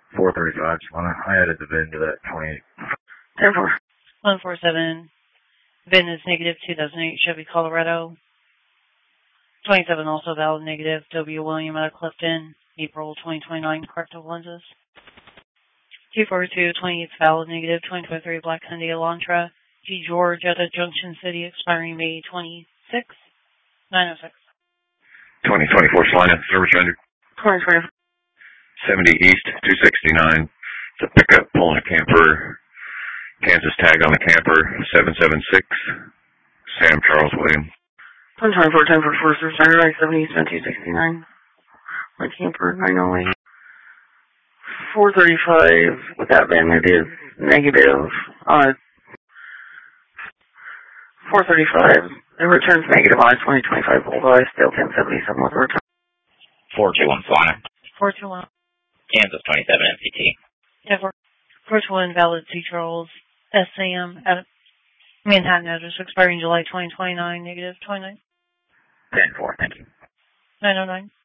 435, I added the VIN to that 28. 10-4. 147. VIN is negative 2008 Chevy Colorado. 27 also valid negative. W. William out of Clifton. April 2029 corrective lenses. 242 28 valid negative. 2023 Black Hyundai Elantra. G. George out of Junction City expiring May 26. 906. 2024 Salina, service rendered. 2024. 70 East, 269. It's a pickup pulling a camper. Kansas tag on the camper, 776. Sam Charles Williams. 2024 10-4 Saturday, 70 East, 269. My camper, 908. 435, with that VIN, it is negative. 435, it returns negative on 2025 Bullseye, still 1077 with return. 421 Salina. 421. Kansas 27 MCT. Yeah, 421 valid C. Charles SAM at Manhattan address expiring July 2029, negative 29. 10-4, thank you. 909.